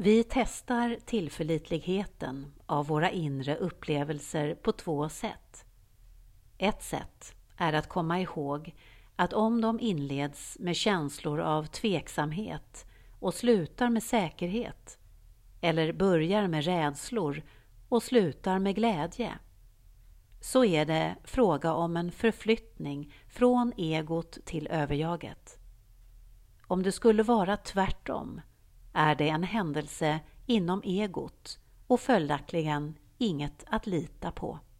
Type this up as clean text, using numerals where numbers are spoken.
Vi testar tillförlitligheten av våra inre upplevelser på 2 sätt. Ett sätt är att komma ihåg att om de inleds med känslor av tveksamhet och slutar med säkerhet, eller börjar med rädslor och slutar med glädje, så är det fråga om en förflyttning från egot till överjaget. Om det skulle vara tvärtom är det en händelse inom egot och följaktligen inget att lita på.